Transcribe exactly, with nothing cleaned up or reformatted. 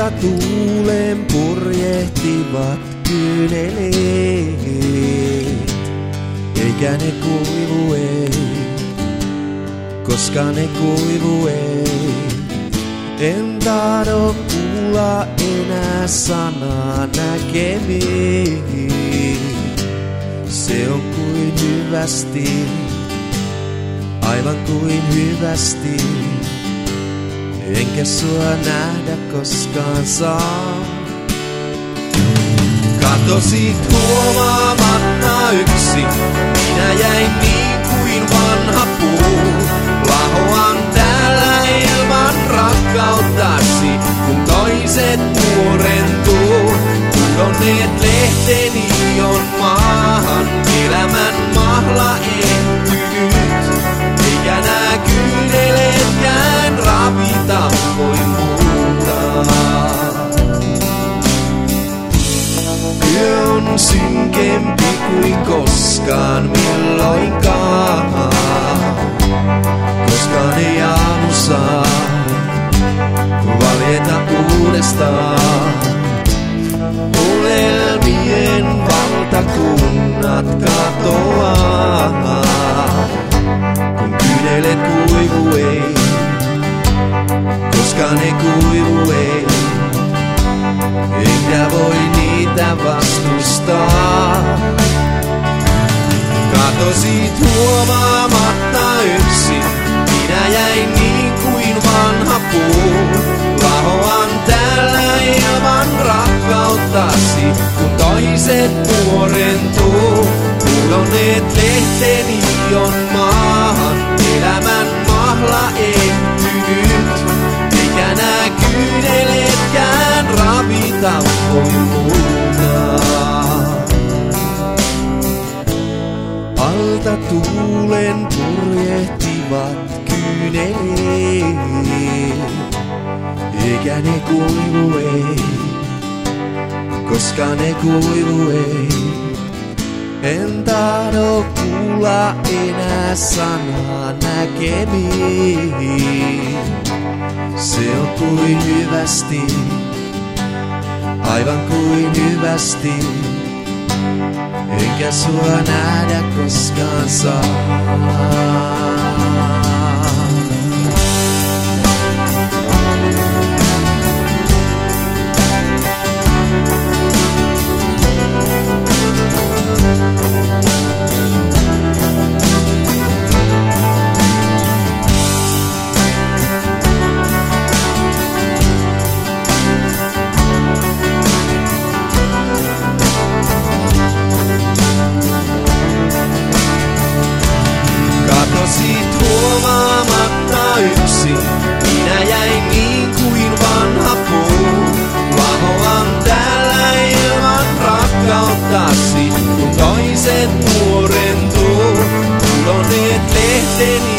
Alta tuulen purjehtivat kyyneleet, eikä ne kuivu ei, koska ne kuivu ei. En tahdo kuulla enää sanaa näkemiin. Se on kuin hyvästi, aivan kuin hyvästi. Enkä sua nähdä koskaan saa. Katosit huomaamatta yksin, minä jäin niin kuin vanha puu. Lahoan täällä ilman rakkauttasi, kun toiset muorentuu. Pudonneet lehteni on maahan, elämän mahla ehtynyt. Eikä nää kyyneleetkään ravita voi muuta. Yö on synkempi kuin koskaan milloinkaan, koskaan ei aamu saa valjeta uudestaan. Unelmien valtakunnat katoaa, kun kyyneleet kuivu ei, koska ne kuivu ei. Enkä voi niitä vastustaa. Katosit huomaamatta yksin, minä jäin niin kuin vanha puu. Lahoan täällä ilman rakkauttasi, kun toiset muorentuu. Pudonneet lehteni on maahan, elämän mahla ehtynyt. Eikä nää kyyneleetkään ravita voi muuta. Alta tuulen purjehtivat kyyneleet, eikä ne kuivu ei, koska ne kuivu ei. En tahdo kuulla enää sanaa näkemiin. Se on kuin hyvästi, aivan kuin hyvästi. Enkä sua nähdä koskaan saa. Katosit huomaamatta yksin, minä jäin niin kuin vanha puu. Lahoan täällä ilman rakkauttasi, kun toiset muorentuu. Pudonneet lehteni